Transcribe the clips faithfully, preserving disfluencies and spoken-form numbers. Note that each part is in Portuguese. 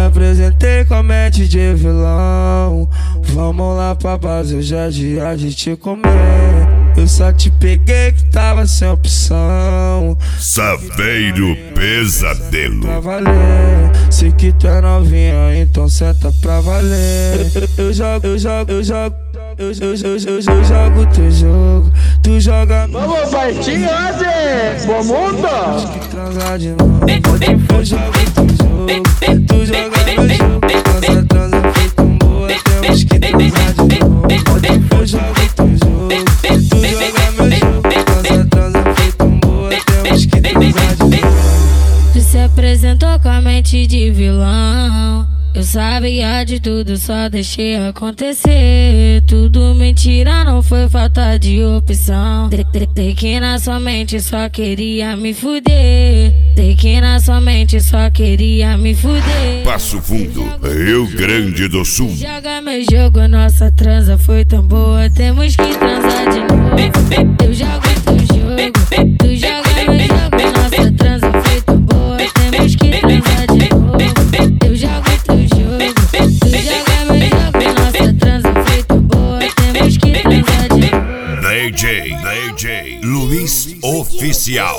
apresentei com a mente de vilão. Vamos lá pra base, hoje é dia de te comer. Eu só te peguei que tava sem opção. Saveiro Pesadelo. Pra valer, sei que tu é novinha, então senta pra valer. Eu, eu jogo, eu jogo, eu jogo. Eu, eu, eu, eu, eu jogo teu jogo, tu joga. Vamos partir hoje, bom mundo. Que transar de novo. Eu jogo teu jogo, tu joga meu jogo. Nossa transa foi tão boa, temos que transar de novo. Eu jogo teu jogo, tu joga meu jogo. Nossa transa foi tão boa, temos que transar de novo. Tu se apresentou com a mente de vilão. Eu sabia de tudo, só deixei acontecer. Tudo mentira, não foi falta de opção. Sei que na sua mente só queria me fuder. Sei que na sua mente só queria me fuder. Passo Fundo, Rio Grande do Sul. Joga meu jogo, nossa transa foi tão boa, temos que transar de novo. Eu jogo teu jogo, tu joga meu jogo, nossa transa foi tão boa, temos que transar de novo. Eu jogo teu jogo, tu joga meu jogo, nossa transa foi tão boa, temos que transar de novo. D J, D J Luiz Oficial.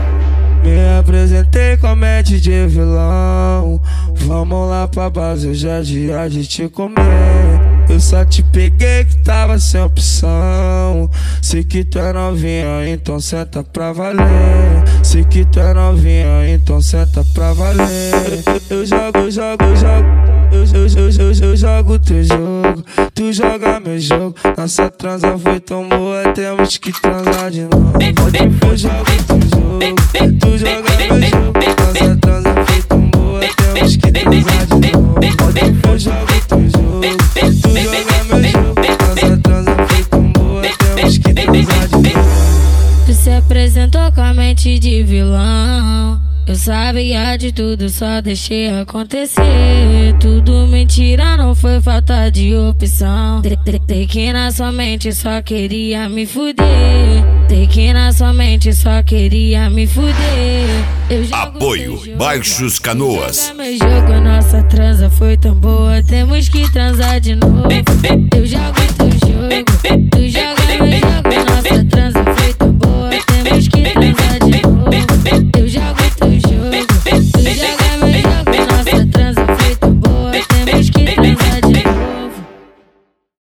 Me apresentei com a mente de vilão. Vamos lá pra base, hoje é dia de te comer. Eu só te peguei que tava sem opção. Sei que tu é novinha, então senta pra valer. Sei que tu é novinha, então senta pra valer. Eu, eu jogo, eu jogo, eu jogo. Eu, eu, eu, eu, eu jogo teu jogo, tu joga meu jogo. Nossa transa foi tão boa, temos que transar de novo. Eu jogo teu jogo, tu joga meu jogo. Nossa transa foi tão boa, temos que transar de novo. Eu jogo teu jogo, tu joga meu jogo. Nossa transa foi tão boa, temos que transar de novo. Tu se apresentou com a mente de vilão. Eu sabia de tudo, só deixei acontecer. Tudo mentira, não foi falta de opção. Sei que na sua mente só queria me fuder. Sei que na sua mente só queria me fuder. Eu jogo Apoio jogo, Baixos Canoas. meu jogo, nossa transa foi tão boa, temos que transar de novo. Eu jogo teu jogo, tu joga